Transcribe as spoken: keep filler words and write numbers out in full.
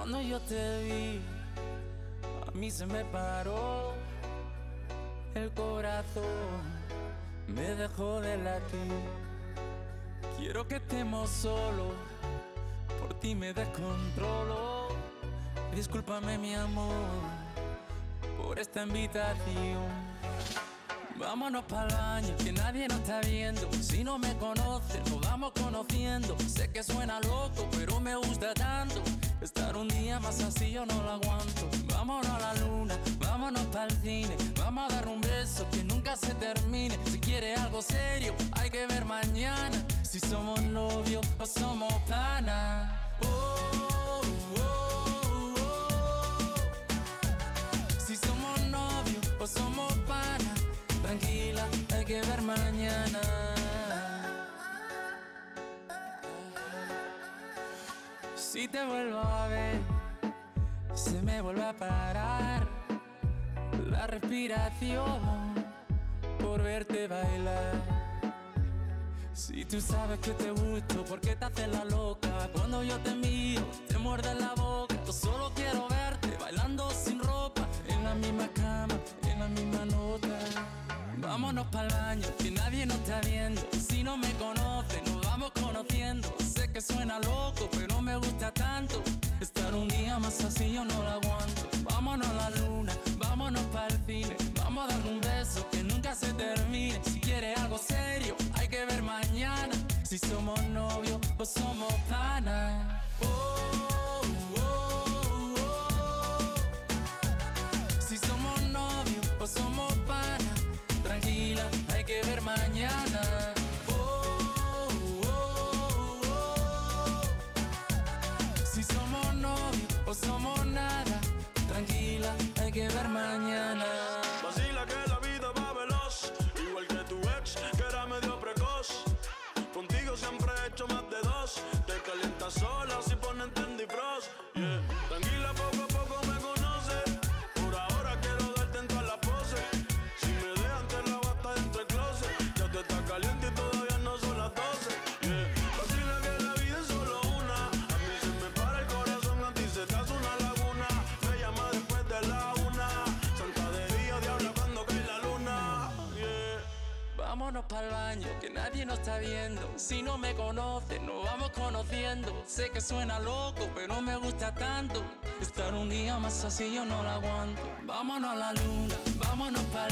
Cuando yo te vi, a mí se me paró el corazón, me dejó de latir. Quiero que estemos solos, por ti me descontrolo. Discúlpame mi amor por esta invitación. Vámonos pa'l baño, que nadie nos está viendo. Si no me conoces, nos vamos conociendo. Sé que suena loco, pero me gusta tanto. Estar un día más así yo no lo aguanto. Vámonos a la luna, vámonos pa'l cine. Vamos a dar un beso que nunca se termine. Si quieres algo serio, hay que ver mañana si somos novios o somos panas. Oh, oh, oh, oh. Si somos novios o somos panas. Tranquila, hay que ver mañana. Si te vuelvo a ver, se me vuelve a parar la respiración por verte bailar. Si tú sabes que te gusto, ¿por qué te haces la loca? Cuando yo te miro, te muerde la boca. Yo solo quiero verte bailando sin ropa, en la misma cama, en la misma nota. Vámonos pa'l baño, que nadie nos está viendo. Si no me conoces, nos vamos conociendo. Sé que suena loco, pero me gusta tanto. Estar un día más así yo no lo aguanto. Vámonos a la luna, vámonos pa'l cine. Vamos a dar un beso que nunca se termine. Si quieres algo serio, hay que ver mañana si somos novios o somos panas. Oh, oh, oh, oh. Si somos novios o somos panas. Tranquila, hay que ver mañana. Oh, oh, oh, oh. Si somos novios o somos nada. Tranquila, hay que ver mañana. Vacila que la vida va veloz, igual que tu ex, que era medio precoz. Contigo siempre he hecho más de dos. Te calientas sola si ponen Tendy Frost, yeah. Tranquila, poco a poco me conoces. Por ahora quiero darte en todas las poses. Si me dejan te la basta dentro del closet. Ya tú estás caliente y todavía no son las doce, yeah. Vacila que la vida es solo una. A mí se me para el corazón, a ti se te hace una laguna. Me llama después de la una. Santa de día, diabla cuando cae la luna, yeah. Vámonos pa'l baño, que nadie nos está viendo. Si no me conoces, nos vamos conociendo. Sé que suena loco, pero me gusta tanto. Estar un día más así yo no lo aguanto. Vámonos a la luna, vámonos pa'l